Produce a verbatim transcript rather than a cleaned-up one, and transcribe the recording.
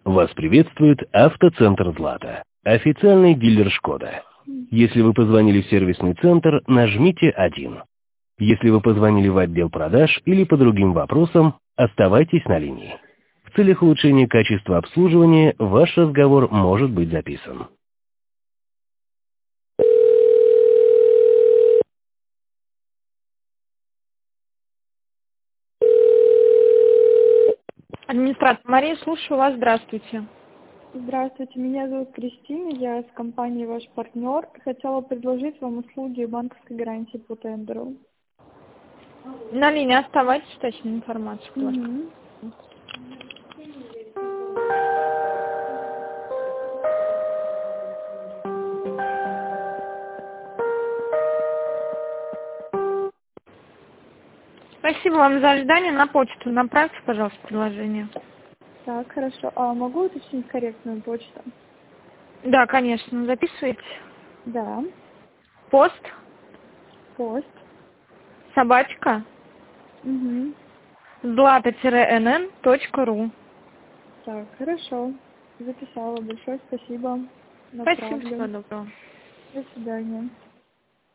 Вас приветствует автоцентр «Злата», официальный дилер «Шкода». Если вы позвонили в сервисный центр, нажмите один. Если вы позвонили в отдел продаж или по другим вопросам, оставайтесь на линии. В целях улучшения качества обслуживания ваш разговор может быть записан. Администратор Мария, слушаю вас. Здравствуйте. Здравствуйте, меня зовут Кристина, я с компании «Ваш партнер». Хотела предложить вам услуги банковской гарантии по тендеру. На линии оставайтесь, точную информацию. Угу. Спасибо вам за ожидание. На почту направьте, пожалуйста, предложение. Так, хорошо. А могу уточнить корректную почту? Да, конечно. Записывайте. Да. Пост. Пост. Собачка. Угу. злата-нн точка ру. Так, хорошо. Записала. Большое спасибо. Спасибо, Направлю. всего доброго. До свидания.